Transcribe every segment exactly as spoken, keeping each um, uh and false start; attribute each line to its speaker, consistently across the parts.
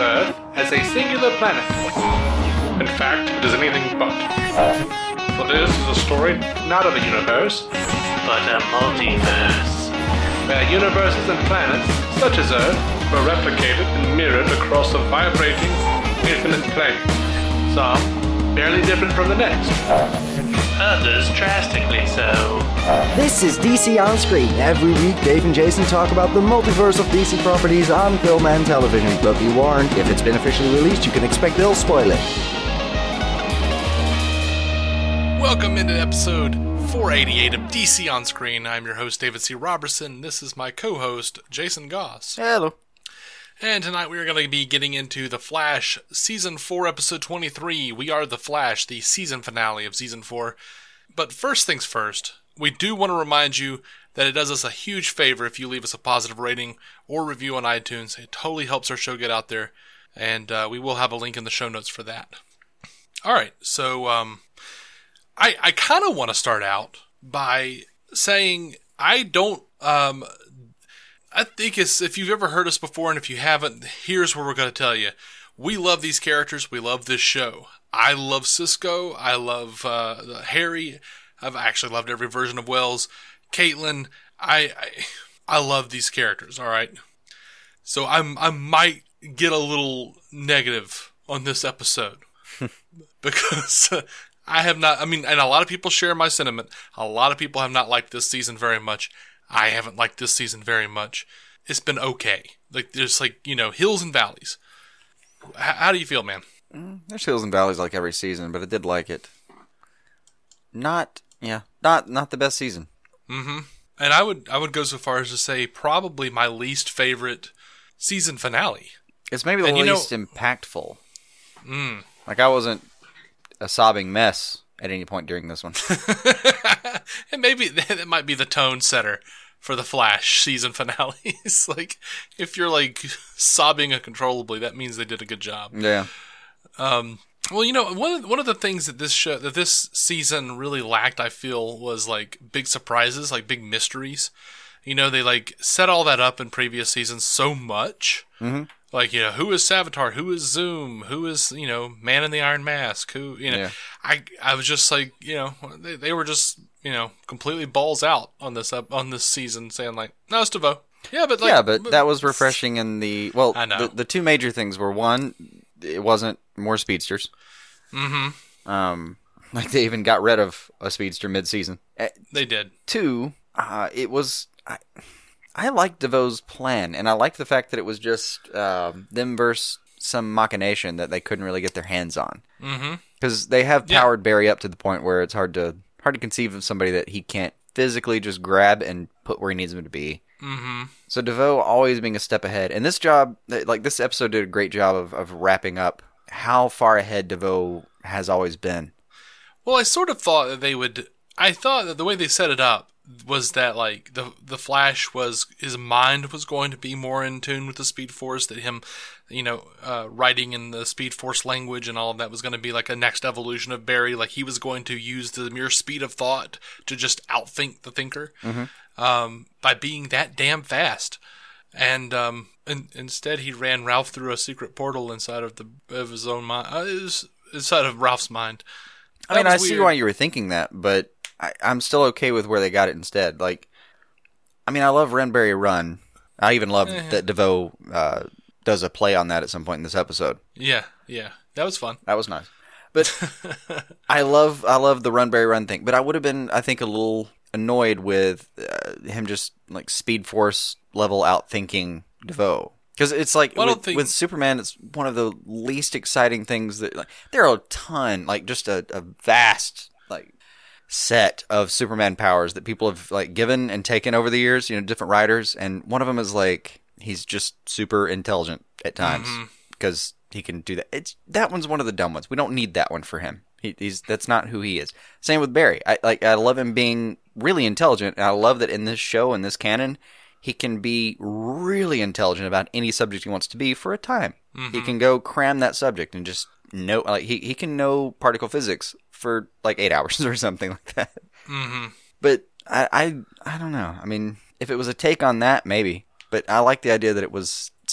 Speaker 1: Earth as a singular planet. In fact, it is anything but. For this is a story not of a universe,
Speaker 2: but a multiverse,
Speaker 1: where universes and planets, such as Earth, were replicated and mirrored across a vibrating, infinite plane. Some barely different from the next.
Speaker 2: Others drastically so.
Speaker 3: This is D C On Screen. Every week, Dave and Jason talk about the multiverse of D C properties on film and television. But be warned, if it's been officially released, you can expect they'll spoil it.
Speaker 4: Welcome into episode four eighty-eight of D C On Screen. I'm your host, David C. Robertson. This is my co-host, Jason Goss.
Speaker 3: Hello.
Speaker 4: And tonight we are going to be getting into The Flash, Season four, Episode twenty-three. We are The Flash, the season finale of Season four. But first things first, we do want to remind you that it does us a huge favor if you leave us a positive rating or review on iTunes. It totally helps our show get out there, and uh, we will have a link in the show notes for that. Alright, so um, I, I kind of want to start out by saying I don't... Um, I think it's, if you've ever heard us before, and if you haven't, here's what we're going to tell you. We love these characters. We love this show. I love Cisco. I love uh, Harry. I've actually loved every version of Wells. Caitlin. I, I I love these characters. All right. So I'm I might get a little negative on this episode because uh, I have not. I mean, and a lot of people share my sentiment. A lot of people have not liked this season very much. I haven't liked this season very much. It's been okay. Like, there's like, you know, hills and valleys. H- how do you feel, man?
Speaker 5: Mm, there's hills and valleys like every season, but I did like it. Not, yeah, not not the best season.
Speaker 4: Mm-hmm. And I would I would go so far as to say probably my least favorite season finale.
Speaker 5: It's maybe the
Speaker 4: and
Speaker 5: least
Speaker 4: you know,
Speaker 5: impactful.
Speaker 4: Mm.
Speaker 5: Like, I wasn't a sobbing mess at any point during this one.
Speaker 4: And maybe that might be the tone setter for the Flash season finales. Like, if you're like sobbing uncontrollably, that means they did a good job.
Speaker 5: Yeah.
Speaker 4: Um. Well, you know, one of, one of the things that this show, that this season really lacked, I feel, was like big surprises, like big mysteries. You know, they like set all that up in previous seasons so much. Mm-hmm. Like, you know, who is Savitar? Who is Zoom? Who is, you know, Man in the Iron Mask? Who, you know, yeah. I I was just like, you know, they, they were just, you know, completely balls out on this up on this season, saying like, no, it's DeVoe. Yeah, but like,
Speaker 5: yeah, but, but that was refreshing in the well.
Speaker 4: I know.
Speaker 5: The, the two major things were, one, it wasn't more speedsters.
Speaker 4: Mm-hmm.
Speaker 5: Um, like they even got rid of a speedster mid-season.
Speaker 4: They did.
Speaker 5: Two, uh, it was. I, I liked DeVoe's plan, and I liked the fact that it was just uh, them versus some machination that they couldn't really get their hands on.
Speaker 4: Mm-hmm.
Speaker 5: Because they have
Speaker 4: Yeah.
Speaker 5: powered Barry up to the point where it's hard to hard to conceive of somebody that he can't physically just grab and put where he needs him to be.
Speaker 4: Mm-hmm.
Speaker 5: So DeVoe always being a step ahead, and this job, like this episode, did a great job of, of wrapping up how far ahead DeVoe has always been.
Speaker 4: Well, I sort of thought that they would. I thought that the way they set it up was that like the the Flash was his mind was going to be more in tune with the Speed Force, that him, you know, uh, writing in the Speed Force language and all of that was going to be like a next evolution of Barry. Like he was going to use the mere speed of thought to just outthink the thinker, mm-hmm. um, by being that damn fast. And um, in, instead, he ran Ralph through a secret portal inside of the of his own mind. Uh, it was inside of Ralph's mind.
Speaker 5: I mean,
Speaker 4: That
Speaker 5: I
Speaker 4: was
Speaker 5: see
Speaker 4: weird.
Speaker 5: why you were thinking that, but I, I'm still okay with where they got it instead. Like, I mean, I love Run, Barry, Run. I even love
Speaker 4: Eh.
Speaker 5: that DeVoe uh, does a play on that at some point in this episode.
Speaker 4: Yeah, yeah, that was fun.
Speaker 5: That was nice. But I love I love the Run, Barry, Run thing. But I would have been, I think, a little annoyed with uh, him just like Speed Force level out thinking DeVoe. Because it's like,
Speaker 4: Well, I don't
Speaker 5: with,
Speaker 4: think-
Speaker 5: with Superman, it's one of the least exciting things that, like, there are a ton, like, just a, a vast, like, set of Superman powers that people have, like, given and taken over the years, you know, different writers, and one of them is, like, he's just super intelligent at times, because he can do that. It's that one's one of the dumb ones. We don't need that one for him. He, he's that's not who he is. Same with Barry. I like, I love him being really intelligent, and I love that in this show, in this canon, he can be really intelligent about any subject he wants to be for a time. Mm-hmm. He can go cram that subject and just know, like he, he can know particle physics for like eight hours or something like that.
Speaker 4: Mm-hmm.
Speaker 5: But I, I, I don't know. I mean, if it was a take on that, maybe. But I like the idea that it was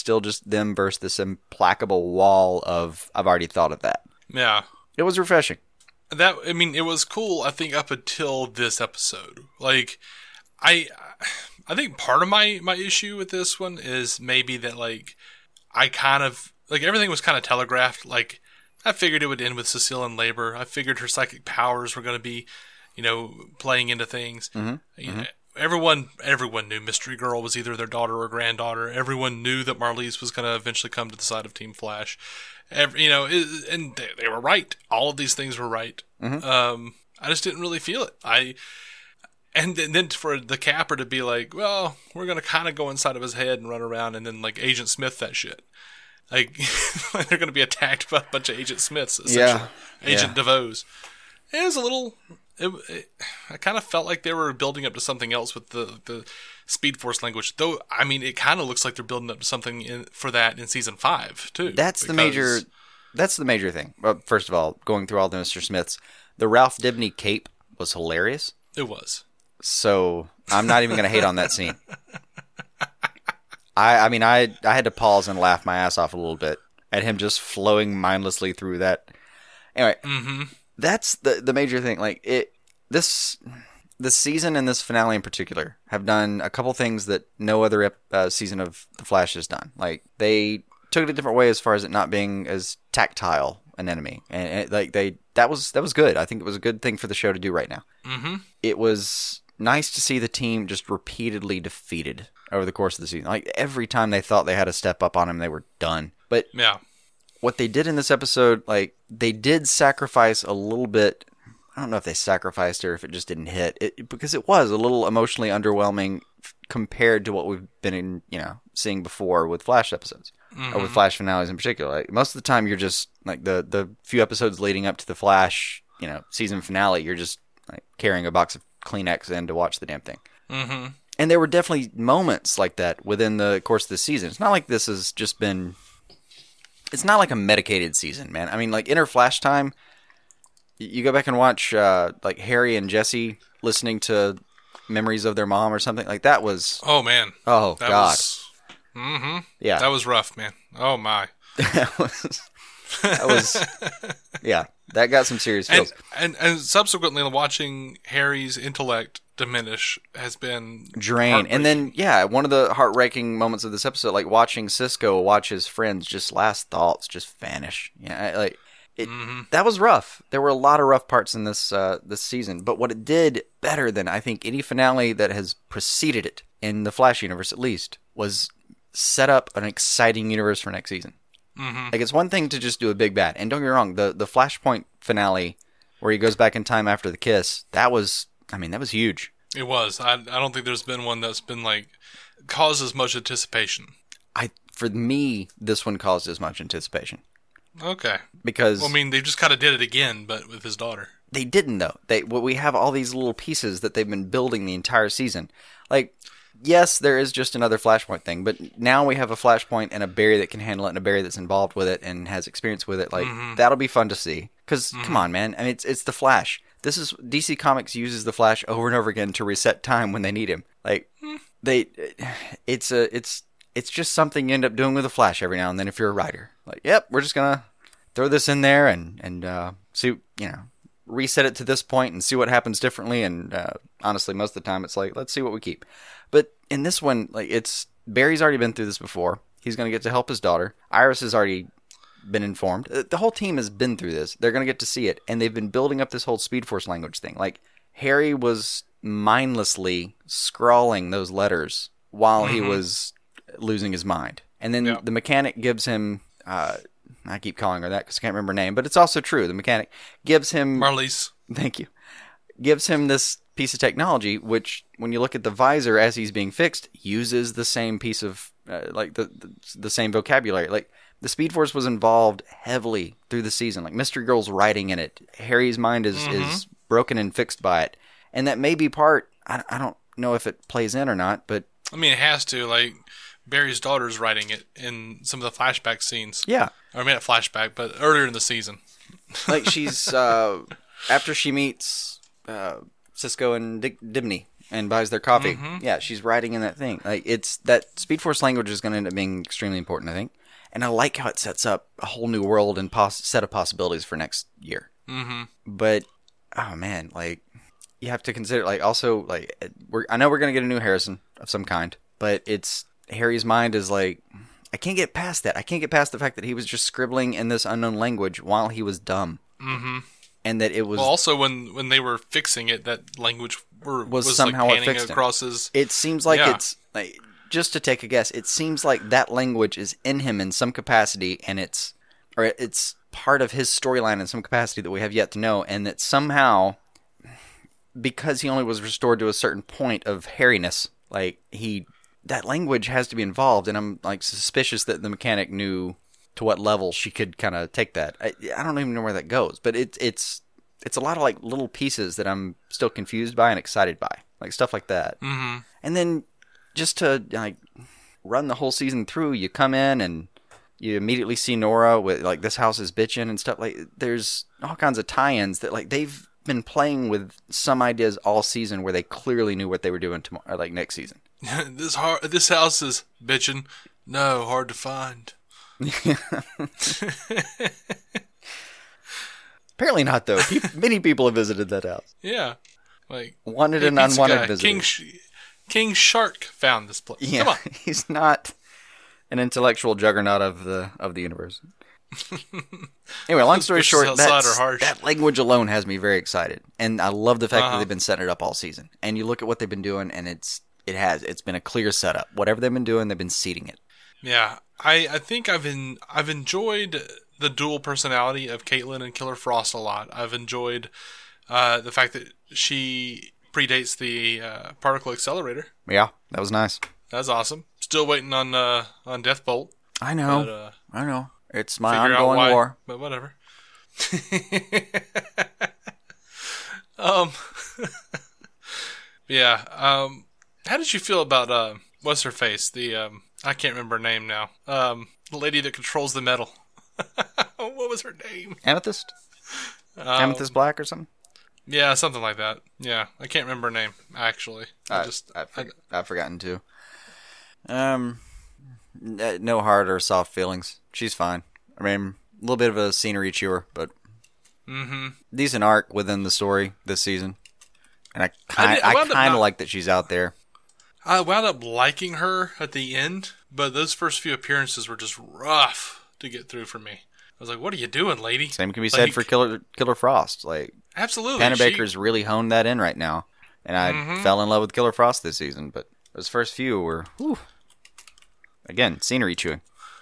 Speaker 5: still just them versus this implacable wall of, I've already thought of that.
Speaker 4: Yeah.
Speaker 5: It was refreshing.
Speaker 4: That, I mean, it was cool, I think, up until this episode. Like, I I think part of my, my issue with this one is maybe that, like, I kind of, like, everything was kind of telegraphed. Like, I figured it would end with Cecile in labor. I figured her psychic powers were going to be, you know, playing into things. Mm-hmm. You know, mm-hmm. Everyone, everyone knew Mystery Girl was either their daughter or granddaughter. Everyone knew that Marlize was going to eventually come to the side of Team Flash. Every, you know, it, and they, they were right. All of these things were right. Mm-hmm. Um, I just didn't really feel it. I, and then, then for the capper to be like, well, we're going to kind of go inside of his head and run around and then like Agent Smith that shit. Like, they're going to be attacked by a bunch of Agent Smiths, essentially. Yeah. Agent
Speaker 5: yeah.
Speaker 4: DeVoe's. It was a little, it, it, I kind of felt like they were building up to something else with the, the Speed Force language. Though, I mean, it kind of looks like they're building up to something in, for that in season five, too.
Speaker 5: That's because... the major, that's the major thing. Well, first of all, going through all the Mister Smiths, the Ralph Dibny cape was hilarious.
Speaker 4: It was.
Speaker 5: So, I'm not even going to hate on that scene. I, I mean, I I had to pause and laugh my ass off a little bit at him just flowing mindlessly through that. Anyway, mm-hmm. that's the the major thing. Like it, this this season and this finale in particular have done a couple things that no other ep, uh, season of The Flash has done. Like they took it a different way as far as it not being as tactile an enemy, and, and like they that was that was good. I think it was a good thing for the show to do right now. Mm-hmm. It was nice to see the team just repeatedly defeated over the course of the season. Like, every time they thought they had to step up on him, they were done. But
Speaker 4: yeah,
Speaker 5: what they did in this episode, like, they did sacrifice a little bit. I don't know if they sacrificed or if it just didn't hit. It, because it was a little emotionally underwhelming compared to what we've been in, you know, seeing before with Flash episodes. Mm-hmm. Or with Flash finales in particular. Like, most of the time, you're just, like, the, the few episodes leading up to the Flash, you know, season finale, you're just, like, carrying a box of Kleenex in to watch the damn thing. Mm-hmm. And there were definitely moments like that within the course of the season. It's not like this has just been... It's not like a medicated season, man. I mean, like, Inner Flash time, you go back and watch, uh, like, Harry and Jesse listening to memories of their mom or something. Like, that was...
Speaker 4: Oh, man.
Speaker 5: Oh,
Speaker 4: that
Speaker 5: God.
Speaker 4: Was, mm-hmm.
Speaker 5: Yeah.
Speaker 4: That was rough, man. Oh, my.
Speaker 5: that was... That was... Yeah. That got some serious feels.
Speaker 4: And, and, and subsequently, watching Harry's intellect diminish has been
Speaker 5: drain. And then, yeah, one of the heart-wrenching moments of this episode, like watching Cisco watch his friends just last thoughts just vanish. Yeah, like it, mm-hmm. That was rough. There were a lot of rough parts in this uh, this season. But what it did better than I think any finale that has preceded it in the Flash universe, at least, was set up an exciting universe for next season. Mm-hmm. Like, it's one thing to just do a big bad, and don't get me wrong, the the Flashpoint finale where he goes back in time after the kiss, that was. I mean, that was huge.
Speaker 4: It was. I I don't think there's been one that's been, like, caused as much anticipation.
Speaker 5: I For me, this one caused as much anticipation.
Speaker 4: Okay.
Speaker 5: Because...
Speaker 4: Well, I mean, they just kind of did it again, but with his daughter.
Speaker 5: They didn't, though. They well, we have all these little pieces that they've been building the entire season. Like, yes, there is just another Flashpoint thing, but now we have a Flashpoint and a Barry that can handle it and a Barry that's involved with it and has experience with it. Like, mm-hmm. that'll be fun to see. Because, mm-hmm. come on, man. I mean, it's it's the Flash. This is D C Comics uses the Flash over and over again to reset time when they need him. Like they, it's a, it's, it's just something you end up doing with the Flash every now and then if you're a writer. Like, yep, we're just gonna throw this in there and and uh, see, you know, reset it to this point and see what happens differently. And uh, honestly, most of the time, it's like, let's see what we keep. But in this one, like, it's Barry's already been through this before. He's gonna get to help his daughter. Iris has already been informed. The whole team has been through this. They're going to get to see it. And they've been building up this whole Speed Force language thing. Like, Harry was mindlessly scrawling those letters while mm-hmm. he was losing his mind. And then yeah. the mechanic gives him, uh, I keep calling her that because I can't remember her name, but it's also true. The mechanic gives him...
Speaker 4: Marlize.
Speaker 5: Thank you. Gives him this piece of technology, which, when you look at the visor as he's being fixed, uses the same piece of, uh, like, the, the the same vocabulary. Like, the Speed Force was involved heavily through the season. Like, Mystery Girl's writing in it. Harry's mind is, mm-hmm. is broken and fixed by it. And that may be part... I, I don't know if it plays in or not, but...
Speaker 4: I mean, it has to. Like, Barry's daughter's writing it in some of the flashback scenes.
Speaker 5: Yeah.
Speaker 4: Or, I mean, not flashback, but earlier in the season.
Speaker 5: Like, she's... Uh, after she meets uh, Cisco and Dick Dibny, and buys their coffee.
Speaker 4: Mm-hmm.
Speaker 5: Yeah, she's writing in that thing. Like it's that Speed Force language is going to end up being extremely important, I think. And I like how it sets up a whole new world and pos- set of possibilities for next year.
Speaker 4: Mm-hmm.
Speaker 5: But oh man, like you have to consider like also like we're I know we're going to get a new Harrison of some kind, but it's Harry's mind is like I can't get past that. I can't get past the fact that he was just scribbling in this unknown language while he was dumb.
Speaker 4: Mm-hmm.
Speaker 5: And that it was
Speaker 4: well, also when, when they were fixing it, that language were,
Speaker 5: was,
Speaker 4: was
Speaker 5: somehow
Speaker 4: like
Speaker 5: it
Speaker 4: panning
Speaker 5: fixed
Speaker 4: across
Speaker 5: him.
Speaker 4: his.
Speaker 5: It seems like
Speaker 4: Yeah.
Speaker 5: it's like just to take a guess. It seems like that language is in him in some capacity, and it's or it's part of his storyline in some capacity that we have yet to know, and that somehow because he only was restored to a certain point of hairiness, like he that language has to be involved, and I'm like suspicious that the mechanic knew to what level she could kind of take that. I, I don't even know where that goes, but it's it's it's a lot of like little pieces that I'm still confused by and excited by, like stuff like that.
Speaker 4: Mm-hmm.
Speaker 5: And then just to like run the whole season through, you come in and you immediately see Nora with like this house is bitchin' and stuff. Like there's all kinds of tie-ins that like they've been playing with some ideas all season where they clearly knew what they were doing tomorrow, like next season.
Speaker 4: this hard, this house is bitchin'. No, hard to find.
Speaker 5: Apparently not, though. Pe- many people have visited that house.
Speaker 4: Yeah, like
Speaker 5: Wanted
Speaker 4: hey,
Speaker 5: and
Speaker 4: pizza
Speaker 5: unwanted
Speaker 4: guy,
Speaker 5: visitors.
Speaker 4: King, Sh- King Shark found this place.
Speaker 5: Yeah,
Speaker 4: Come on.
Speaker 5: he's not an intellectual juggernaut of the of the universe. Anyway, long story
Speaker 4: Pushes
Speaker 5: short,
Speaker 4: outside
Speaker 5: that's,
Speaker 4: are harsh.
Speaker 5: that language alone has me very excited, and I love the fact
Speaker 4: Uh-huh.
Speaker 5: that they've been setting it up all season. And you look at what they've been doing, and it's it has it's been a clear setup. Whatever they've been doing, they've been seeding it.
Speaker 4: Yeah, I, I think I've been I've enjoyed the dual personality of Caitlin and Killer Frost a lot. I've enjoyed uh, the fact that she predates the uh, particle accelerator.
Speaker 5: Yeah, that was nice.
Speaker 4: That's awesome. Still waiting on uh, on Deathbolt.
Speaker 5: I know,
Speaker 4: But, uh,
Speaker 5: I know. It's my
Speaker 4: figure out
Speaker 5: ongoing
Speaker 4: why,
Speaker 5: war.
Speaker 4: but whatever. um, yeah. Um, how did you feel about uh, what's her face? The um, I can't remember her name now. Um, the lady that controls the metal. What was her name?
Speaker 5: Amethyst,
Speaker 4: Um,
Speaker 5: Amethyst Black, or something.
Speaker 4: Yeah, something like that. Yeah, I can't remember her name actually. I,
Speaker 5: I,
Speaker 4: just
Speaker 5: I've,
Speaker 4: I,
Speaker 5: I've forgotten too. Um, n- no hard or soft feelings. She's fine. I mean, a little bit of a scenery chewer, but
Speaker 4: mm-hmm.
Speaker 5: decent arc within the story this season. And I
Speaker 4: I
Speaker 5: kind,
Speaker 4: did- I
Speaker 5: I,
Speaker 4: wound up
Speaker 5: kind of
Speaker 4: not-
Speaker 5: like that she's out there.
Speaker 4: I wound up liking her at the end, but those first few appearances were just rough to get through for me. I was like, "What are you doing, lady?"
Speaker 5: Same can be
Speaker 4: Like,
Speaker 5: said for Killer Killer Frost. Like
Speaker 4: Absolutely,
Speaker 5: Panabaker's
Speaker 4: she-
Speaker 5: Baker's really honed that in right now, and I
Speaker 4: Mhm.
Speaker 5: fell in love with Killer Frost this season. But those first few were, whew, again, scenery chewing.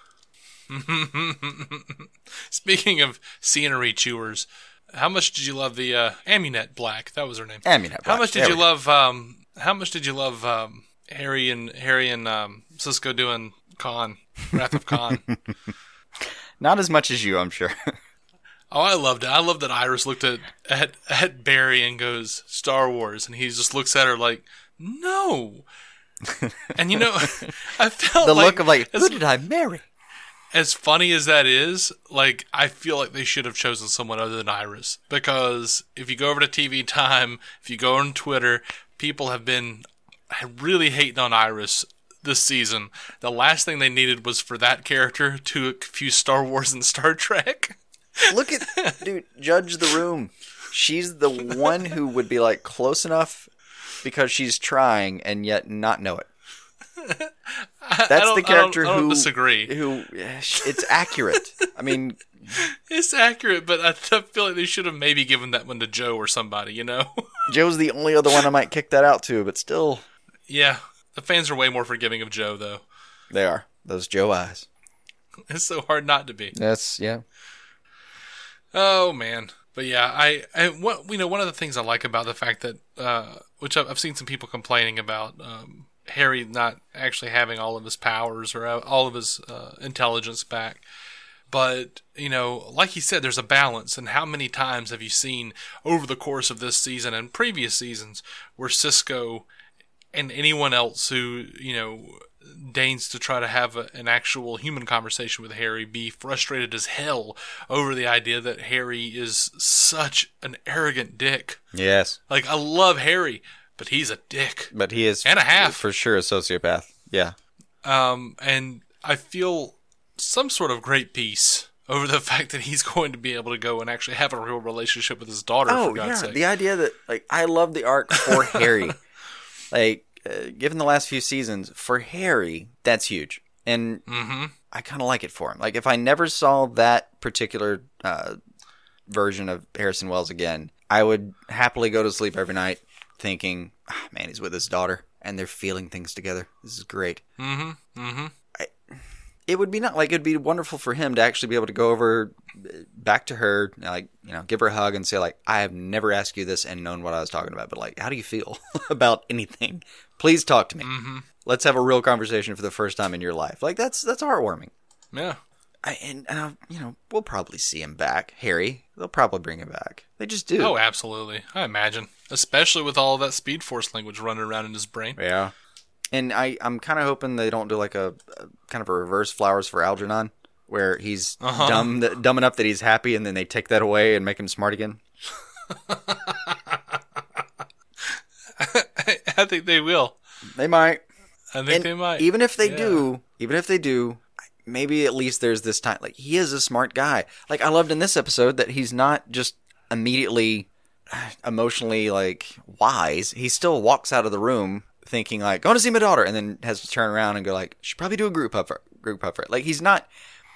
Speaker 4: Speaking of scenery chewers, how much did you love the uh, Amunet Black? That was her name.
Speaker 5: Amunet
Speaker 4: How
Speaker 5: Black,
Speaker 4: much did
Speaker 5: there
Speaker 4: you
Speaker 5: we go.
Speaker 4: love? Um, how much did you love um, Harry and Harry and um, Cisco doing Khan, Wrath of Khan?
Speaker 5: Not as much as you, I'm sure.
Speaker 4: Oh, I loved it. I loved that Iris looked at, at at Barry and goes, Star Wars, and he just looks at her like, no. And you know, I felt
Speaker 5: the
Speaker 4: like,
Speaker 5: look of like,
Speaker 4: as,
Speaker 5: who did I marry?
Speaker 4: as funny as that is, like, I feel like they should have chosen someone other than Iris. Because if you go over to T V Time, if you go on Twitter, people have been really hating on Iris this season. The last thing they needed was for that character to confuse Star Wars and Star Trek.
Speaker 5: Look at, dude, judge the room. She's the one who would be like close enough because she's trying and yet not know it. That's
Speaker 4: I don't-
Speaker 5: the character
Speaker 4: I don't, I don't
Speaker 5: who
Speaker 4: disagree.
Speaker 5: Who it's accurate. I mean,
Speaker 4: It's accurate, but I th- feel like they should have maybe given that one to Joe or somebody, you know?
Speaker 5: Joe's the only other one I might kick that out to, but still,
Speaker 4: Yeah, the fans are way more forgiving of Joe, though.
Speaker 5: they are those Joe eyes.
Speaker 4: It's so hard not to be.
Speaker 5: That's yeah.
Speaker 4: Oh man, but yeah, I, I what you know, one of the things I like about the fact that, uh, which I've, I've seen some people complaining about, um, Harry not actually having all of his powers or all of his uh, intelligence back. But, you know, like he said, there's a balance. And how many times have you seen over the course of this season and previous seasons where Cisco and anyone else who, you know, deigns to try to have a, an actual human conversation with Harry be frustrated as hell over the idea that Harry is such an arrogant dick?
Speaker 5: Yes.
Speaker 4: Like, I love Harry, but he's a dick.
Speaker 5: But he is
Speaker 4: And a half.
Speaker 5: for sure a sociopath. Yeah.
Speaker 4: Um, and I feel some sort of great peace over the fact that he's going to be able to go and actually have a real relationship with his daughter,
Speaker 5: Oh
Speaker 4: for God's
Speaker 5: yeah,
Speaker 4: sake.
Speaker 5: the idea that like I love the arc for Harry. Like, uh, given the last few seasons, for Harry, that's huge, and
Speaker 4: Mm-hmm.
Speaker 5: I kind of like it for him. Like, if I never saw that particular uh, version of Harrison Wells again, I would happily go to sleep every night thinking, ah, "Man, he's with his daughter, and they're feeling things together. This is great."
Speaker 4: Mm-hmm. Mm-hmm.
Speaker 5: It would be not like it'd be wonderful for him to actually be able to go over back to her, like, you know, give her a hug and say, like, I have never asked you this and known what I was talking about, but like, how do you feel about anything? Please talk to me.
Speaker 4: Mm-hmm.
Speaker 5: Let's have a real conversation for the first time in your life. Like, that's that's heartwarming.
Speaker 4: Yeah.
Speaker 5: I, and, and I, you know, we'll probably see him back. Harry, they'll probably bring him back. They just do.
Speaker 4: Oh, absolutely. I imagine. Especially with all of that Speed Force language running around in his brain.
Speaker 5: Yeah. And I, I'm kind of hoping they don't do like a, a kind of a reverse Flowers for Algernon, where he's
Speaker 4: Uh-huh.
Speaker 5: dumb, that, dumb enough that he's happy, and then they take that away and make him smart again.
Speaker 4: I think they will.
Speaker 5: They might.
Speaker 4: I think
Speaker 5: And
Speaker 4: they might.
Speaker 5: Even if they
Speaker 4: Yeah.
Speaker 5: do, even if they do, maybe at least there's this time. Like, he is a smart guy. Like, I loved in this episode that he's not just immediately emotionally like wise. He still walks out of the room thinking like, going to see my daughter, and then has to turn around and go like, should probably do a group hug for group hug for it. Like, he's not.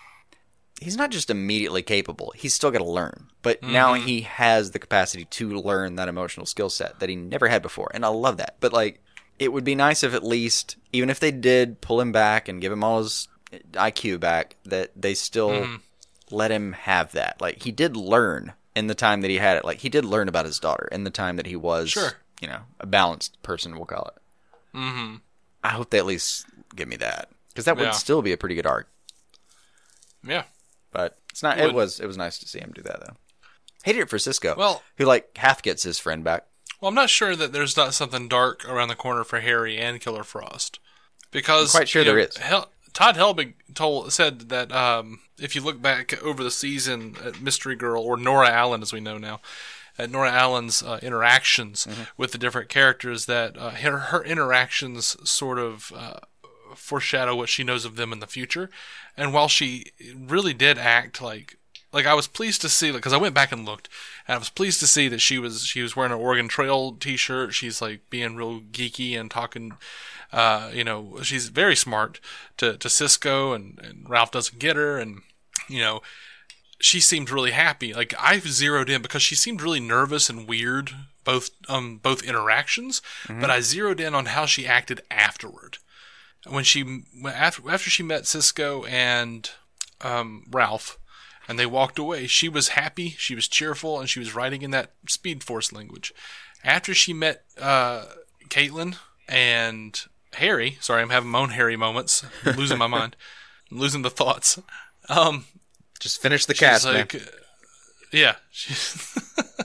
Speaker 5: He's not just immediately capable. He's still got to learn. But
Speaker 4: Mm-hmm.
Speaker 5: now he has the capacity to learn that emotional skill set that he never had before. And I love that. But, like, it would be nice if at least, even if they did pull him back and give him all his I Q back, that they still
Speaker 4: Mhm.
Speaker 5: let him have that. Like, he did learn in the time that he had it. Like, he did learn about his daughter in the time that he was,
Speaker 4: Sure.
Speaker 5: you know, a balanced person, we'll call it.
Speaker 4: Mm-hmm.
Speaker 5: I hope they at least give me that. Because that would
Speaker 4: Yeah.
Speaker 5: still be a pretty good arc.
Speaker 4: Yeah.
Speaker 5: But it's not.
Speaker 4: Would.
Speaker 5: It was. It was nice to see him do that though. Hated it for Cisco.
Speaker 4: Well-
Speaker 5: who like half gets his friend back.
Speaker 4: Well, I'm not sure that there's not something dark around the corner for Harry and Killer Frost, because
Speaker 5: I'm quite sure
Speaker 4: you know,
Speaker 5: there is.
Speaker 4: Hel- Todd Helbig told said that um, if you look back over the season at Mystery Girl, or Nora Allen as we know now, at Nora Allen's uh, interactions
Speaker 5: Mm-hmm.
Speaker 4: with the different characters, that uh, her, her interactions sort of uh, foreshadow what she knows of them in the future. And while she really did act like like I was pleased to see, because I went back and looked, and I was pleased to see that she was she was wearing an Oregon Trail T-shirt. She's like being real geeky and talking. Uh, you know, she's very smart to to Cisco, and, and Ralph doesn't get her, and you know, she seemed really happy. Like, I zeroed in because she seemed really nervous and weird both um both interactions, but I zeroed in on how she acted afterward. When she after after she met Cisco and um, Ralph, and they walked away, she was happy, she was cheerful, and she was writing in that Speed Force language. After she met uh, Caitlin and Harry, sorry, I'm having my own Harry moments, I'm losing my mind, I'm losing the thoughts. Um,
Speaker 5: Just finish the
Speaker 4: she's
Speaker 5: cast,
Speaker 4: like,
Speaker 5: man.
Speaker 4: uh, yeah, she's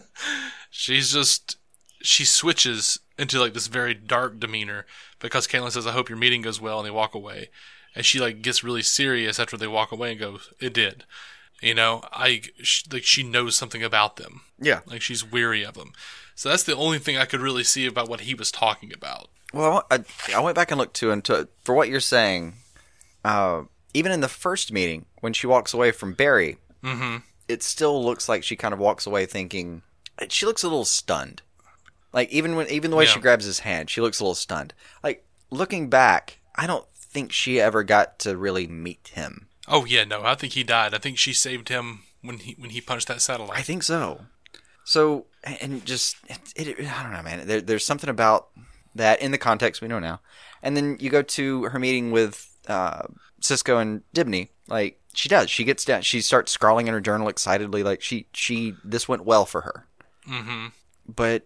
Speaker 4: she's just she switches into like this very dark demeanor because Caitlin says, "I hope your meeting goes well," and they walk away, and she like gets really serious after they walk away and goes, "It did." You know, I she, like she knows something about them.
Speaker 5: Yeah.
Speaker 4: Like she's weary of them. So that's the only thing I could really see about what he was talking about.
Speaker 5: Well, I, I went back and looked too, and to, for what you're saying, uh, even in the first meeting when she walks away from Barry,
Speaker 4: Mm-hmm.
Speaker 5: it still looks like she kind of walks away thinking. She looks a little stunned. Like, even when even the way
Speaker 4: Yeah.
Speaker 5: she grabs his hand, she looks a little stunned. Like, looking back, I don't think she ever got to really meet him.
Speaker 4: Oh yeah, no, I think he died. I think she saved him when he when he punched that satellite.
Speaker 5: I think so. So, and just, it, it, I don't know, man. There, there's something about that in the context we know now. And then you go to her meeting with uh, Cisco and Dibney. Like, she does. She gets down. She starts scrawling in her journal excitedly. Like, she, she this went well for her.
Speaker 4: Mm-hmm.
Speaker 5: But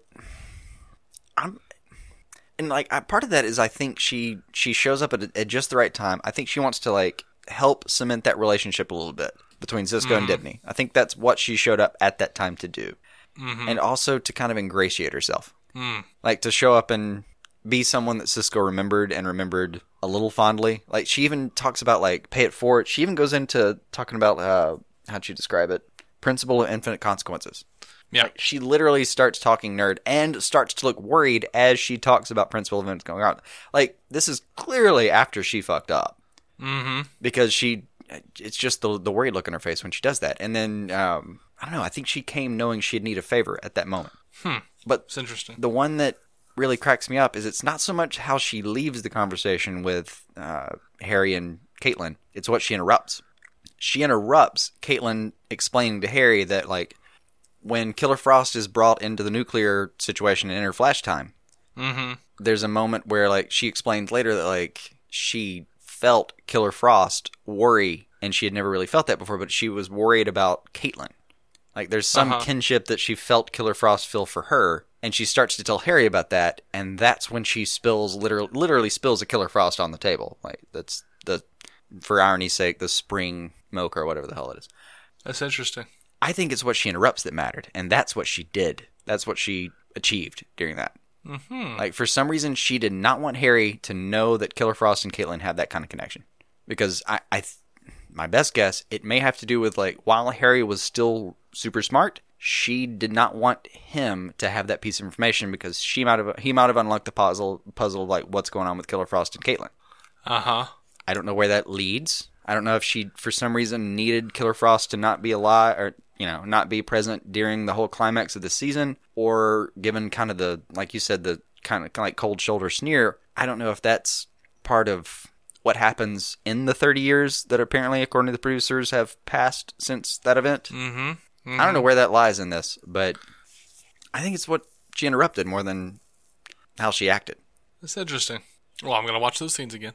Speaker 5: I'm, and like I, part of that is I think she she shows up at, at just the right time. I think she wants to like help cement that relationship a little bit between Cisco and Dibney. I think that's what she showed up at that time to do,
Speaker 4: Mm-hmm.
Speaker 5: and also to kind of ingratiate herself,
Speaker 4: Mm.
Speaker 5: like to show up and be someone that Cisco remembered and remembered a little fondly. Like, she even talks about like pay it forward. She even goes into talking about uh, how'd you describe it? Principle of infinite consequences.
Speaker 4: Yeah.
Speaker 5: Like, she literally starts talking nerd and starts to look worried as she talks about principal events going on. Like, this is clearly after she fucked up.
Speaker 4: Mm-hmm.
Speaker 5: Because she, it's just the the worried look on her face when she does that. And then, um, I don't know, I think she came knowing she'd need a favor at that moment.
Speaker 4: Hmm.
Speaker 5: But
Speaker 4: it's interesting.
Speaker 5: The one that really cracks me up is it's not so much how she leaves the conversation with uh, Harry and Caitlin. It's what she interrupts. She interrupts Caitlin explaining to Harry that, like, when Killer Frost is brought into the nuclear situation in her flash time,
Speaker 4: mm-hmm.
Speaker 5: there's a moment where, like, she explains later that, like, she felt Killer Frost worry, and she had never really felt that before, but she was worried about Caitlin. Like, there's some
Speaker 4: uh-huh.
Speaker 5: kinship that she felt Killer Frost feel for her, and she starts to tell Harry about that, and that's when she spills, literally, literally spills a Killer Frost on the table. Like, that's the, for irony's sake, the spring milk or whatever the hell it is.
Speaker 4: That's interesting.
Speaker 5: I think it's what she interrupts that mattered, and that's what she did. That's what she achieved during that.
Speaker 4: Mm-hmm.
Speaker 5: Like, for some reason, she did not want Harry to know that Killer Frost and Caitlin had that kind of connection. Because I, I, my best guess, it may have to do with, like, while Harry was still super smart, she did not want him to have that piece of information because she might have, he might have unlocked the puzzle, puzzle of, like, what's going on with Killer Frost and Caitlin.
Speaker 4: Uh-huh.
Speaker 5: I don't know where that leads. I don't know if she, for some reason, needed Killer Frost to not be alive, or, you know, not be present during the whole climax of the season, or given kind of the, like you said, the kind of, kind of like cold shoulder sneer. I don't know if that's part of what happens in the thirty years that apparently, according to the producers, have passed since that event.
Speaker 4: Mm-hmm. Mm-hmm.
Speaker 5: I don't know where that lies in this, but I think it's what she interrupted more than how she acted.
Speaker 4: That's interesting. Well, I'm going to watch those scenes again.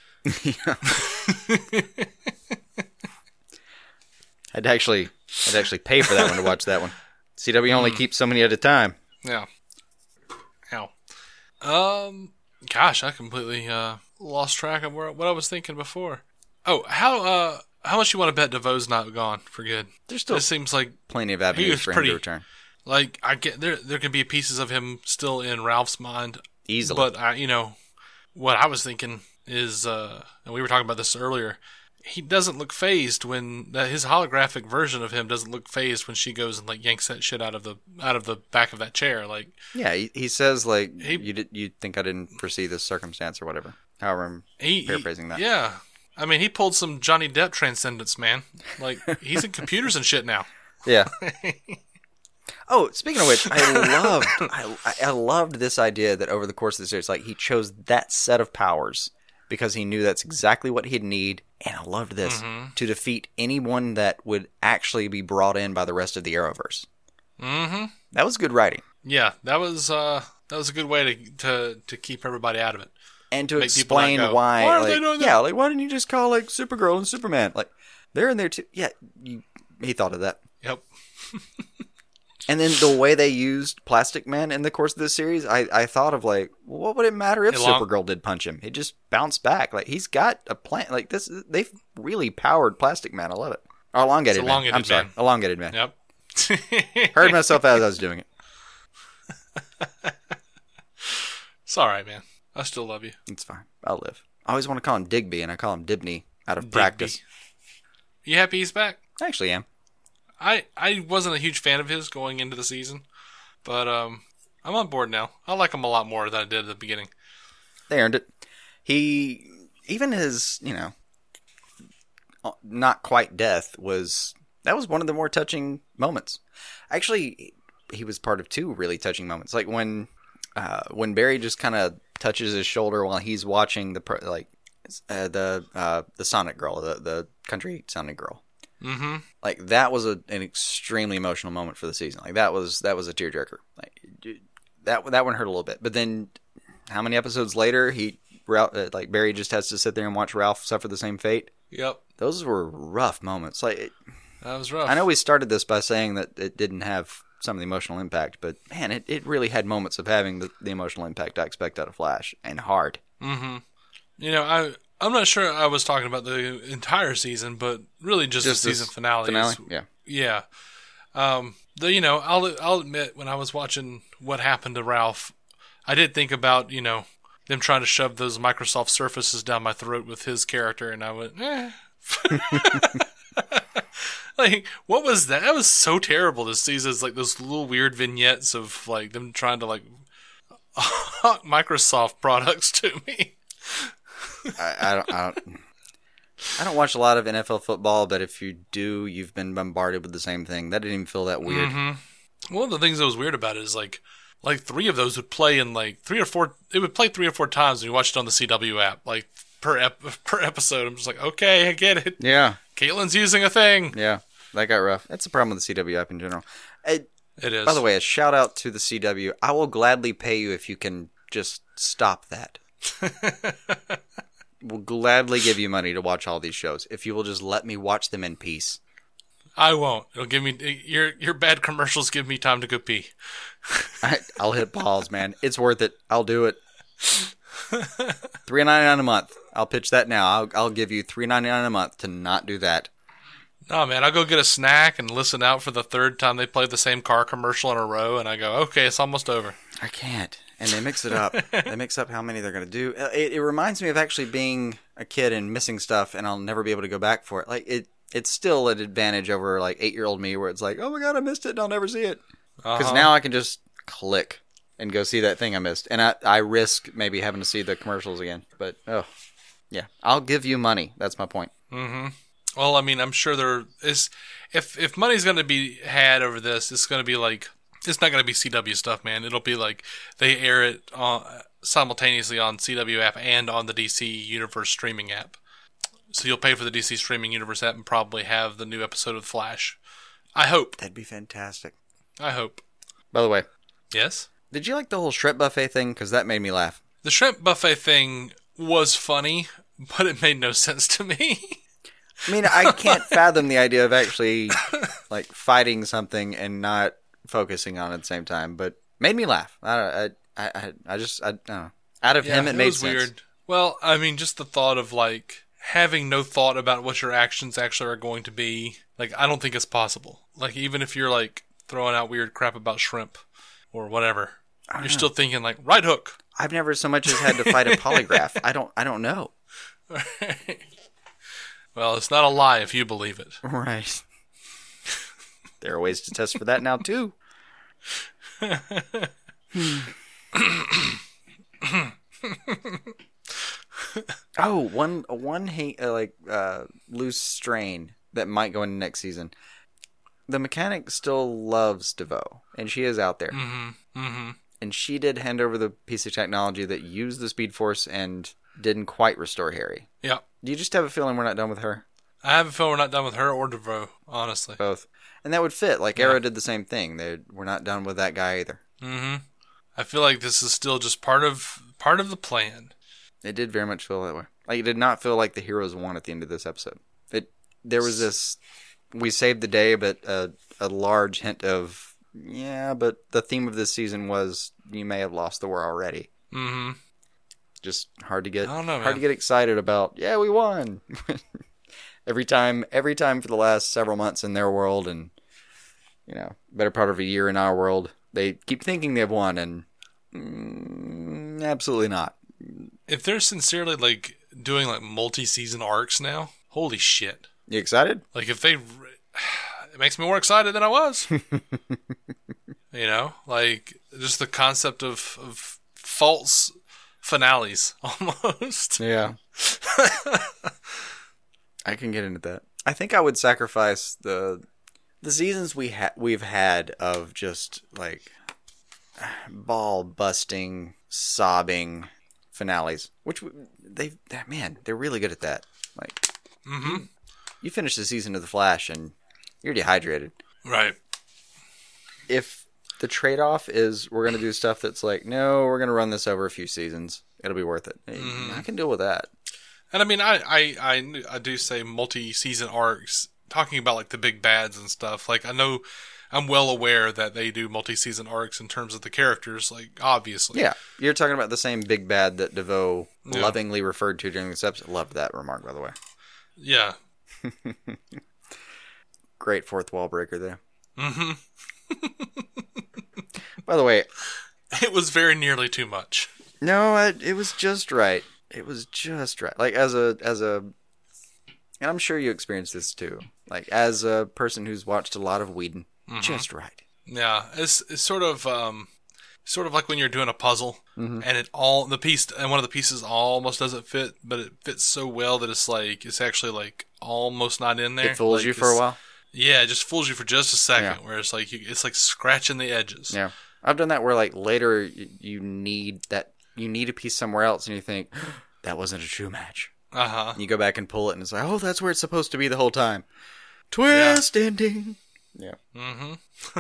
Speaker 5: I'd actually, I'd actually pay for that one to watch that one. C W only keeps so many at a time.
Speaker 4: Yeah. Ow. Um. Gosh, I completely uh, lost track of where, what I was thinking before. Oh, how uh how much you want to bet DeVoe's not gone for good?
Speaker 5: There's still
Speaker 4: This seems like
Speaker 5: plenty of
Speaker 4: he
Speaker 5: avenues
Speaker 4: was
Speaker 5: for him
Speaker 4: pretty
Speaker 5: to return.
Speaker 4: like I get there. There could be pieces of him still in Ralph's mind
Speaker 5: Easily.
Speaker 4: but I, you know, what I was thinking is, uh, and we were talking about this earlier. He doesn't look phased when that his holographic version of him doesn't look phased when she goes and like yanks that shit out of the out of the back of that chair. Like,
Speaker 5: yeah, he, he says like
Speaker 4: He-
Speaker 5: you did, you think I didn't foresee this circumstance or whatever. However, I'm
Speaker 4: he,
Speaker 5: paraphrasing that.
Speaker 4: He, yeah, I mean, he pulled some Johnny Depp transcendence, man. Like, he's in computers and shit now.
Speaker 5: Yeah. Oh, speaking of which, I loved I, I loved this idea that over the course of the series, like he chose that set of powers because he knew that's exactly what he'd need, and I loved this
Speaker 4: Mm-hmm.
Speaker 5: to defeat anyone that would actually be brought in by the rest of the Arrowverse.
Speaker 4: Mm-hmm.
Speaker 5: That was good writing,
Speaker 4: Yeah, that was uh, that was a good way to to to keep everybody out of it.
Speaker 5: and to
Speaker 4: Make people not
Speaker 5: explain
Speaker 4: go,
Speaker 5: why.
Speaker 4: "Why are
Speaker 5: like,
Speaker 4: they doing that?"
Speaker 5: Yeah, like why didn't you just call like Supergirl and Superman? Like they're in there too. Yeah, you, he thought of that.
Speaker 4: Yep.
Speaker 5: And then the way they used Plastic Man in the course of this series, I, I thought of like, well, what would it matter if
Speaker 4: Hey, Long-
Speaker 5: Supergirl did punch him? It just bounced back. Like he's got a plan. Like this, they've really powered Plastic Man. I love it. Or elongated
Speaker 4: It's
Speaker 5: man.
Speaker 4: elongated
Speaker 5: I'm sorry,
Speaker 4: man.
Speaker 5: elongated man.
Speaker 4: Yep.
Speaker 5: Heard myself as I was doing it.
Speaker 4: It's all right, man. I still love you.
Speaker 5: It's fine. I'll live. I always want to call him Digby, and I call him Dibney out of practice.
Speaker 4: You happy he's back?
Speaker 5: I actually am.
Speaker 4: I I wasn't a huge fan of his going into the season, but um, I'm on board now. I like him a lot more than I did at the beginning.
Speaker 5: They earned it. He, even his, you know, not quite death was, that was one of the more touching moments. Actually, he was part of two really touching moments. Like when, uh, when Barry just kind of touches his shoulder while he's watching the, pro- like, uh, the, uh, the Sonic girl, the, the country Sonic girl.
Speaker 4: Mm-hmm.
Speaker 5: Like that was a, an extremely emotional moment for the season. Like that was, that was a tearjerker. Like that, that one hurt a little bit, but then, how many episodes later, he Ralph, uh, like Barry just has to sit there and watch Ralph suffer the same fate.
Speaker 4: Yep.
Speaker 5: Those were rough moments. Like, it,
Speaker 4: That was rough.
Speaker 5: I know we started this by saying that it didn't have some of the emotional impact, but man, it, it really had moments of having the, the emotional impact I expect out of Flash, and hard.
Speaker 4: Mm-hmm. You know, I I'm not sure I was talking about the entire season, but really just,
Speaker 5: Just
Speaker 4: the
Speaker 5: this
Speaker 4: season finale.
Speaker 5: Finale,
Speaker 4: is-
Speaker 5: yeah.
Speaker 4: Yeah. Um, the, you know, I'll I'll admit when I was watching what happened to Ralph, I did think about, you know, them trying to shove those Microsoft Surfaces down my throat with his character, and I went, eh. Like, what was that? That was so terrible this season. It's like those little weird vignettes of like them trying to like hawk Microsoft products to me.
Speaker 5: I, I don't. I don't I don't watch a lot of N F L football, but if you do, you've been bombarded with the same thing. That didn't even feel that weird.
Speaker 4: Mm-hmm. One of the things that was weird about it is like, like three of those would play in like three or four. It would play three or four times when you watched it on the C W app, like per ep, per episode. I'm just like, okay, I get it.
Speaker 5: Yeah,
Speaker 4: Caitlin's using a thing.
Speaker 5: Yeah, that got rough. That's the problem with the C W app in general. It,
Speaker 4: it is.
Speaker 5: By the way, a shout out to the C W. I will gladly pay you if you can just stop that. We'll gladly give you money to watch all these shows if you will just let me watch them in peace.
Speaker 4: I won't. It'll give me your your bad commercials. Give me time to go pee.
Speaker 5: I, I'll hit pause, man. It's worth it. I'll do it. three ninety nine a month. I'll pitch that now. I'll I'll give you three ninety nine a month to not do that.
Speaker 4: No, man. I'll go get a snack and listen out for the third time they play the same car commercial in a row, and I go, okay, it's almost over.
Speaker 5: I can't. And they mix it up. They mix up how many they're going to do. It, it reminds me of actually being a kid and missing stuff, and I'll never be able to go back for it. Like it, it's still an advantage over like eight-year-old me, where it's like, oh my god, I missed it, and I'll never see it. Because uh-huh. now I can just click and go see that thing I missed, and I, I risk maybe having to see the commercials again. But oh, yeah, I'll give you money. That's my point.
Speaker 4: Mm-hmm. Well, I mean, I'm sure there is. If if money's going to be had over this, it's going to be like. It's not going to be C W stuff, man. It'll be like they air it uh, simultaneously on C W app and on the D C Universe streaming app. So you'll pay for the D C streaming Universe app and probably have the new episode of Flash. I hope.
Speaker 5: That'd be fantastic.
Speaker 4: I hope.
Speaker 5: By the way.
Speaker 4: Yes?
Speaker 5: Did you like the whole shrimp buffet thing? Because that made me laugh.
Speaker 4: The shrimp buffet thing was funny, but it made no sense to me.
Speaker 5: I mean, I can't fathom the idea of actually like fighting something and not focusing on it at the same time, but made me laugh. I I I, I just I don't know. Out of
Speaker 4: yeah,
Speaker 5: him, it,
Speaker 4: it
Speaker 5: made
Speaker 4: was
Speaker 5: sense.
Speaker 4: Weird. Well, I mean, just the thought of like having no thought about what your actions actually are going to be. Like, I don't think it's possible. Like, even if you're like throwing out weird crap about shrimp or whatever, you're know. still thinking like right hook.
Speaker 5: I've never so much as had to fight a polygraph. I don't. I don't know.
Speaker 4: Right. Well, it's not a lie if you believe it.
Speaker 5: Right. There are ways to test for that now too. oh, one one hate, uh, like uh, loose strain that might go into next season. The mechanic still loves DeVoe, and she is out there.
Speaker 4: Mm-hmm. Mm-hmm.
Speaker 5: And she did hand over the piece of technology that used the Speed Force and didn't quite restore Harry.
Speaker 4: Yeah.
Speaker 5: Do you just have a feeling we're not done with her?
Speaker 4: I have a feeling we're not done with her or DeVoe, honestly.
Speaker 5: Both. And that would fit. Like, yeah. Arrow did the same thing. They We're not done with that guy either.
Speaker 4: Mm-hmm. I feel like this is still just part of part of the plan.
Speaker 5: It did very much feel that way. Like, it did not feel like the heroes won at the end of this episode. It There was this, we saved the day, but a, a large hint of, yeah, but the theme of this season was, you may have lost the war already.
Speaker 4: Mm-hmm.
Speaker 5: Just hard to get,
Speaker 4: I don't know,
Speaker 5: hard
Speaker 4: man.
Speaker 5: to get excited about, yeah, we won. Every time, every time for the last several months in their world, and you know, better part of a year in our world, they keep thinking they've won, and mm, absolutely not.
Speaker 4: If they're sincerely like doing like multi-season arcs now, holy shit!
Speaker 5: You excited?
Speaker 4: Like if they, it makes me more excited than I was. You know, like just the concept of of false finales, almost.
Speaker 5: Yeah. I can get into that. I think I would sacrifice the the seasons we ha- we've had of just like ball busting, sobbing finales, which they man they're really good at that. Like,
Speaker 4: mm-hmm.
Speaker 5: you, you finish the season of The Flash and you're dehydrated.
Speaker 4: Right.
Speaker 5: If the trade off is we're gonna do stuff that's like, no, we're gonna run this over a few seasons, it'll be worth it.
Speaker 4: Mm-hmm.
Speaker 5: I can deal with that.
Speaker 4: And I mean, I, I, I, I do say multi-season arcs, talking about like the big bads and stuff. Like I know, I'm well aware that they do multi-season arcs in terms of the characters, like obviously.
Speaker 5: Yeah, you're talking about the same big bad that DeVoe
Speaker 4: yeah.
Speaker 5: lovingly referred to during this episode. Loved that remark, by the way.
Speaker 4: Yeah.
Speaker 5: Great fourth wall breaker there.
Speaker 4: Mm-hmm.
Speaker 5: By the way,
Speaker 4: it was very nearly too much.
Speaker 5: No, it, it was just right. It was just right. Like as a as a And I'm sure you experienced this too. Like, as a person who's watched a lot of Whedon,
Speaker 4: Mm-hmm.
Speaker 5: just right.
Speaker 4: Yeah, it's it's sort of um, sort of like when you're doing a puzzle
Speaker 5: Mm-hmm.
Speaker 4: and it all the piece and one of the pieces almost doesn't fit, but it fits so well that it's like it's actually like almost not in there.
Speaker 5: It fools
Speaker 4: Like,
Speaker 5: you for a
Speaker 4: it's-
Speaker 5: while.
Speaker 4: Yeah, it just fools you for just a second.
Speaker 5: Yeah.
Speaker 4: Where it's like you, it's like scratching the edges.
Speaker 5: Yeah. I've done that where, like, later y- you need that, you need a piece somewhere else and you think, that wasn't a true match.
Speaker 4: Uh huh.
Speaker 5: You go back and pull it and it's like, oh, that's where it's supposed to be the whole time. Twist ending. Yeah.
Speaker 4: Mm-hmm.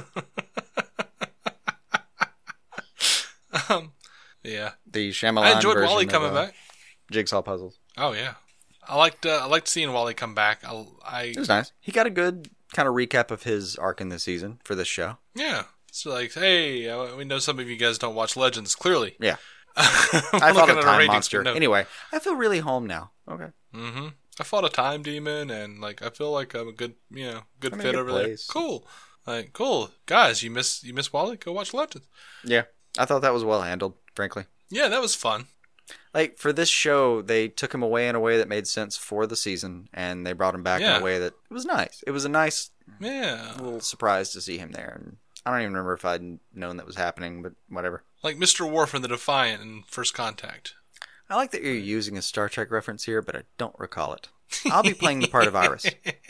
Speaker 4: um, yeah.
Speaker 5: The Shyamalan
Speaker 4: I enjoyed
Speaker 5: version
Speaker 4: Wally
Speaker 5: of,
Speaker 4: coming
Speaker 5: uh,
Speaker 4: back.
Speaker 5: Jigsaw puzzles.
Speaker 4: Oh yeah, I liked uh, I liked seeing Wally come back. I, I
Speaker 5: It was nice. He got a good kind of recap of his arc in this season for this show.
Speaker 4: yeah. So like, hey, uh, we know some of you guys don't watch Legends. Clearly,
Speaker 5: Yeah.
Speaker 4: I
Speaker 5: I fought a time monster.
Speaker 4: No.
Speaker 5: Anyway, I feel really home now. Okay.
Speaker 4: Mm-hmm. I fought a time demon, and like I feel like I'm a good, you know, good
Speaker 5: I'm in
Speaker 4: fit
Speaker 5: a good
Speaker 4: over
Speaker 5: place.
Speaker 4: there. Cool, like cool guys. You miss you miss Wally? Go watch Legends.
Speaker 5: Yeah. I thought that was well handled, frankly.
Speaker 4: Yeah, that was fun.
Speaker 5: Like, for this show, they took him away in a way that made sense for the season, and they brought him back
Speaker 4: Yeah.
Speaker 5: in a way that it was nice. It was a nice
Speaker 4: Yeah,
Speaker 5: little surprise to see him there. And I don't even remember if I'd known that was happening, but whatever.
Speaker 4: like Mister Worf and the Defiant in First Contact.
Speaker 5: I like that you're using a Star Trek reference here, but I don't recall it. I'll be playing the part of Iris.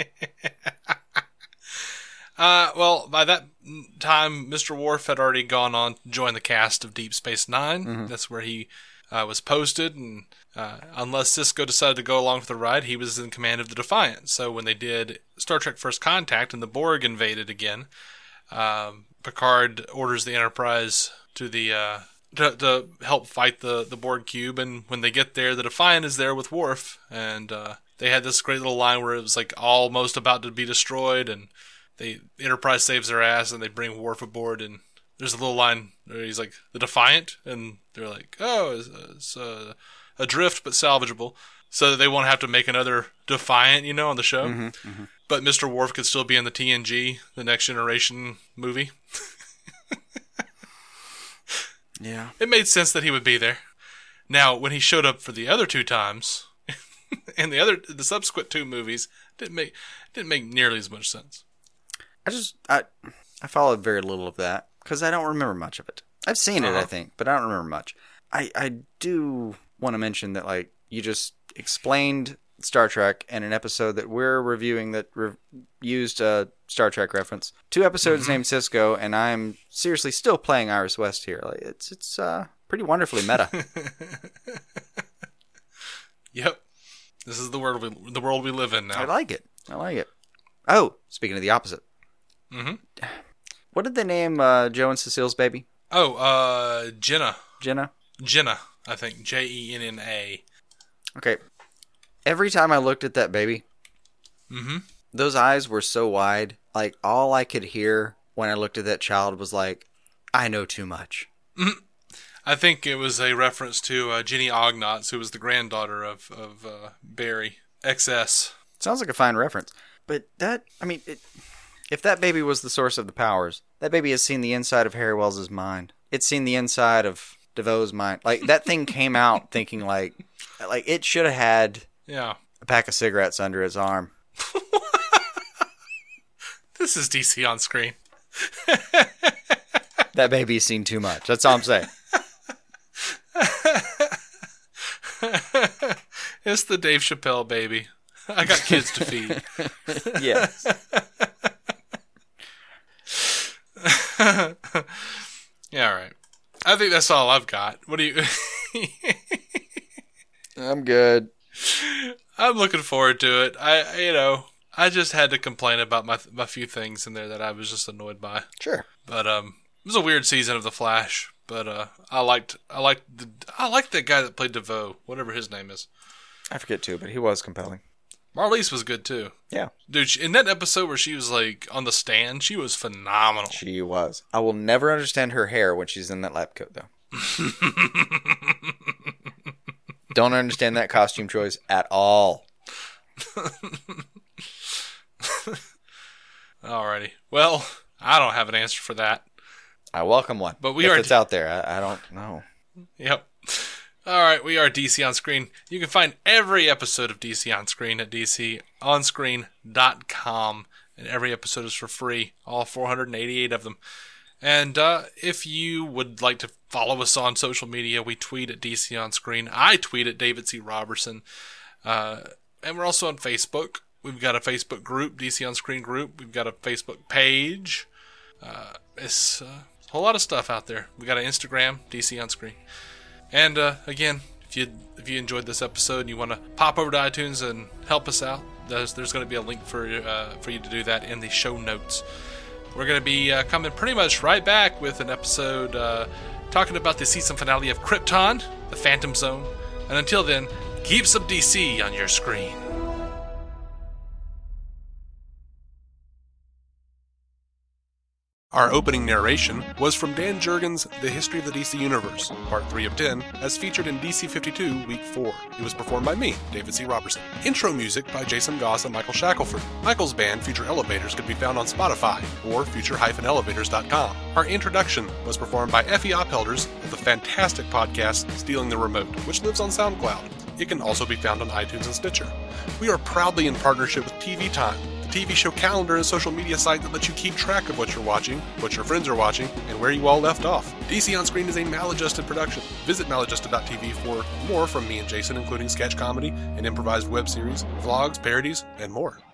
Speaker 4: Uh, well, by that time, Mister Worf had already gone on to join the cast of Deep Space Nine.
Speaker 5: Mm-hmm.
Speaker 4: That's where he uh, was posted, and uh, unless Sisko decided to go along for the ride, he was in command of the Defiant. So when they did Star Trek First Contact and the Borg invaded again, um, Picard orders the Enterprise to the uh, to, to help fight the, the Borg cube, and when they get there, the Defiant is there with Worf, and uh, they had this great little line where it was like almost about to be destroyed, and they the Enterprise saves their ass, and they bring Worf aboard, and there's a little line where he's like, the Defiant, and they're like, oh, it's, it's uh, adrift but salvageable, so that they won't have to make another Defiant, you know, on the show.
Speaker 5: Mm-hmm, mm-hmm.
Speaker 4: But Mister Worf could still be in the T N G, the Next Generation movie.
Speaker 5: Yeah.
Speaker 4: It made sense that he would be there. Now, when he showed up for the other two times, and the other the subsequent two movies, didn't make didn't make nearly as much sense.
Speaker 5: I just, I, I followed very little of that, because I don't remember much of it. I've seen it,
Speaker 4: Uh-huh.
Speaker 5: I think, but I don't remember much. I, I do want to mention that, like, you just explained Star Trek in an episode that we're reviewing that re- used a Star Trek reference. Two episodes named Cisco, and I'm seriously still playing Iris West here. Like, it's it's uh pretty wonderfully meta.
Speaker 4: Yep, this is the world we the world we live in now.
Speaker 5: I like it. I like it. Oh, speaking of the opposite,
Speaker 4: Mm-hmm.
Speaker 5: what did they name uh, Joe and Cecile's baby?
Speaker 4: Oh, uh, Jenna,
Speaker 5: Jenna.
Speaker 4: Jenna, I think J E N N A.
Speaker 5: Okay. Every time I looked at that baby,
Speaker 4: Mm-hmm.
Speaker 5: those eyes were so wide. Like, all I could hear when I looked at that child was like, I know too much.
Speaker 4: I think it was a reference to uh, Jenny Ognotz, who was the granddaughter of of uh, Barry X S.
Speaker 5: Sounds like a fine reference. But that, I mean, it, if that baby was the source of the powers, that baby has seen the inside of Harry Wells' mind. It's seen the inside of DeVoe's mind. Like, that thing came out thinking like, like it should have had
Speaker 4: Yeah.
Speaker 5: a pack of cigarettes under its arm.
Speaker 4: This is D C on screen.
Speaker 5: That baby's seen too much. That's all I'm saying.
Speaker 4: It's the Dave Chappelle baby. I got kids to feed.
Speaker 5: Yes.
Speaker 4: Yeah, all right. I think that's all I've got. What do you...
Speaker 5: I'm good.
Speaker 4: I'm looking forward to it. I, you know, I just had to complain about my my few things in there that I was just annoyed by.
Speaker 5: Sure.
Speaker 4: But um, it was a weird season of The Flash. But uh, I liked I liked the I liked that guy that played DeVoe, whatever his name is.
Speaker 5: I forget too, but he was compelling.
Speaker 4: Marliese was good too.
Speaker 5: Yeah.
Speaker 4: Dude, she- in that episode where she was like on the stand, she was phenomenal.
Speaker 5: She was. I will never understand her hair when she's in that lab coat, though. Don't understand that costume choice at all.
Speaker 4: Alrighty. Well, I don't have an answer for that.
Speaker 5: I welcome one.
Speaker 4: But we
Speaker 5: if
Speaker 4: are-
Speaker 5: it's out there. I, I don't know.
Speaker 4: Yep. Alright, we are D C On Screen. You can find every episode of D C On Screen at d c on screen dot com. And every episode is for free, all four hundred eighty-eight of them. And uh, if you would like to follow us on social media, we tweet at D C On Screen. I tweet at David C. Robertson. Uh, and we're also on Facebook. We've got a Facebook group, D C On Screen group. We've got a Facebook page. Uh, it's uh, a whole lot of stuff out there. We've got an Instagram, D C On Screen. And uh, again, if you if you enjoyed this episode and you want to pop over to iTunes and help us out, there's, there's going to be a link for uh, for you to do that in the show notes. We're going to be uh, coming pretty much right back with an episode uh, talking about the season finale of Krypton, the Phantom Zone. And until then, keep some D C on your screen.
Speaker 1: Our opening narration was from Dan Jurgens' The History of the D C Universe, Part three of ten, as featured in D C fifty-two, Week four. It was performed by me, David C. Robertson. Intro music by Jason Goss and Michael Shackelford. Michael's band, Future Elevators, could be found on Spotify or future dash elevators dot com. Our introduction was performed by Effie Oppelders of the fantastic podcast Stealing the Remote, which lives on SoundCloud. It can also be found on iTunes and Stitcher. We are proudly in partnership with T V Time, T V show calendar and social media site that lets you keep track of what you're watching, what your friends are watching, and where you all left off. D C On Screen is a maladjusted production. Visit maladjusted dot t v for more from me and Jason, including sketch comedy, an improvised web series, vlogs, parodies, and more.